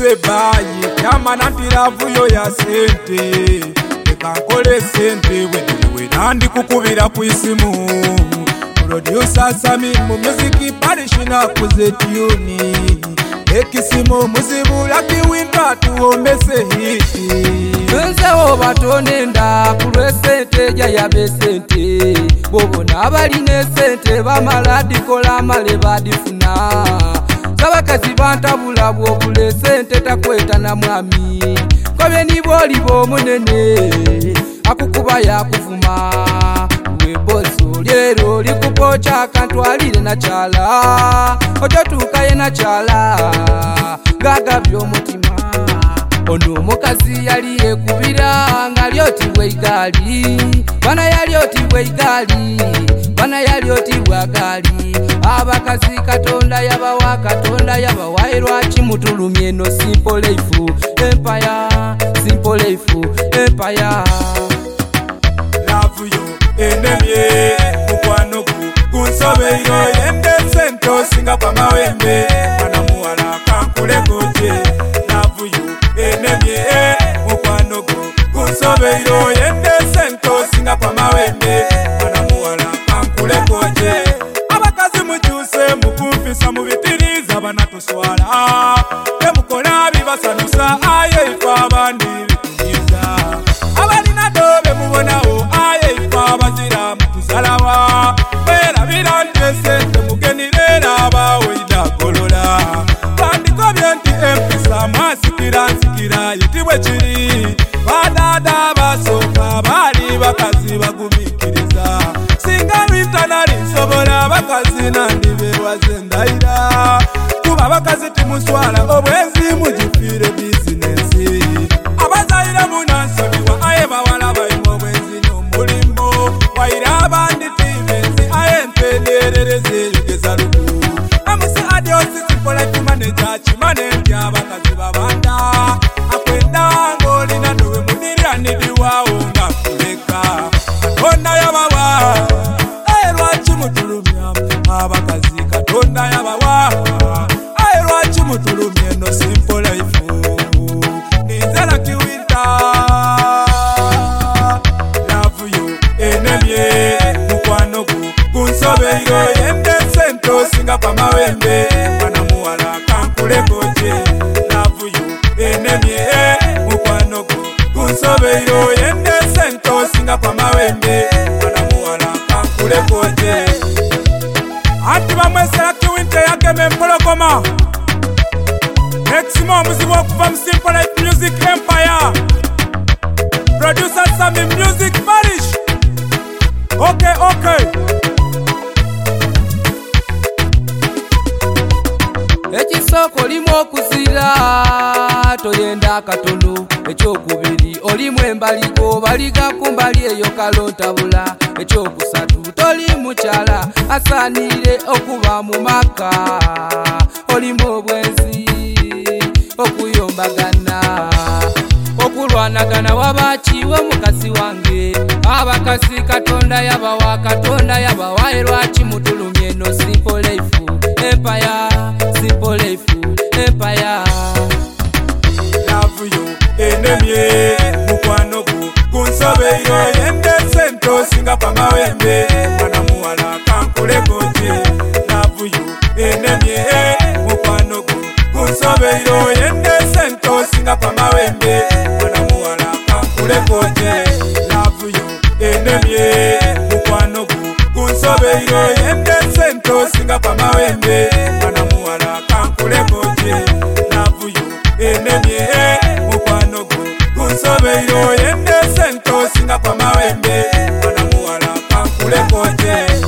ntuse bayi yamana ntiravuyo ya sente ekankole sente wendiwe nandi kukubira ku isimu producer Sami mu music parishina kuze tuni ekisimu muzibula kiwinda tuomese hiti nzewo batonenda kulwe sente ja yabe sente bobona abaline sente bamala dikola male badifuna sabakazi bantabula bwobule sente takweta na mwami kobe niboli bomunene akukuba yakuvuma webozo lero likupocha kantwalire na chala ojotukaye na chala gaga byomutima ono mukazi yali ekubira nga lyotibwa igali bana yalyotibwa igali bana yalyotibwa gali abakazi katonda yabawa lwaki mutulumye no simple life empire simple life empire love you enemye mukwano kunsobeiro yende sento singa pamawembe bana muwala kankulekoje love you enemye mukwano kunsobeiro yende sento singa pamawembe bana muwala kankulekoje abakazi mucyuse mukumvisa mubitiriza bana tuswala emukola bibasanusa aye ifa abandi bikunyiza abalina dobe mubonawo aye ifa abazira mutuzalawa bera birandesente mugenirera abawe idagolola bandiko byenti empisa masikira yitibwe kiri badada basoka bali bakazi bagumikiriza singa bintanali nsobola bakazi nandiberwaze ndaira kuba bakazi timuswala obwenzi mugifire bizinesi abazaira munansobiwa aye bawala bayimo obwenzi n'omulimo waira abandi tivenzi aye mpenderereze yogeza lugu amusi adiosi simpola kimaneja kimane nti abakazi babanda akwenda ngolina nowe munirya nidiwawo nga kuleka katonda yabawa aye lwaki mutulumya abakazi katonda yabawa aye lwaki mutulumye no simple life nizala kiwinta love you enemye mukwano kunsobeiro yende sento singa pamawembe bana muwala kankulekoje love you enemye mukwano kunsobeiro yende sento singa pamawembe bana muwala kankulekoje ati bamwesera kiwinta yakeme mpologoma Maximum muzibu okuva mu Simple Life Music Empire Producer Sami Music Parish Okay ekisoko limu okuzira toyenda katono ekyokubiri olimu embaliko baliga kumbali eyo kalontabula ekyokusatu toli mukyala asanire okuba mu maka olimu obwenzi okuyombagana okulwanagana wabakiwe mukasi wange abakasi katonda yabawa lwaki mutulumye no simple life empire simple life empire love you enemye mukwano kunsobeiro yende sento singa pamawembe bana muwala kankulekoje love you enemye mukwano kunsobeiro yende sento singa pamawembe bana muwala kankulekoje love you enemye mukwano kunsobeiro yende sento singa pamawembe bana muwala kankulekoje love you enemye mukwano kunsobeiro yende sento singa pamawembe bana muwala kankulekoje